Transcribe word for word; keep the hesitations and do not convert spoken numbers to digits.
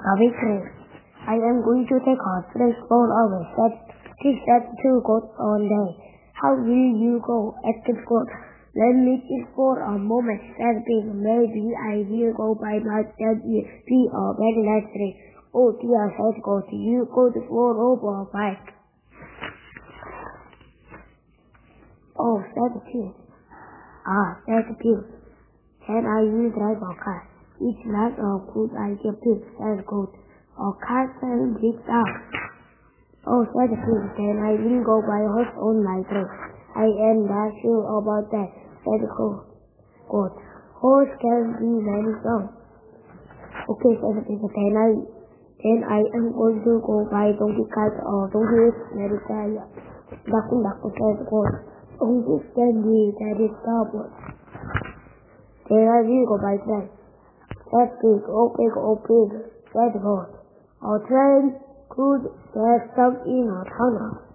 Topic three. I am going to take a place for hours. That six that two goes on day. How will you go? Asked God. Let me think for a moment. Said Pig. Maybe I will go by myself. Be a very nice tree. Oh dear, said God. You could fall over a bike. Oh, said Pig. Ah, said Pig. Can I will drive a car? It's not a good idea, Pig, said God. A car can break down. Oh, said Pig. Then I will go by horse on my train. I am not sure about that, said God. Horse can be very strong. Okay, said Pig. Then I, then I am going to go by donkey cart or donkey is very tired. Ducky, ducky, said God. Donkey can be very stubborn. Then I will go by train. Said Pig. Oh, Pig, oh, Pig, said God. A train could get stuck in a tunnel.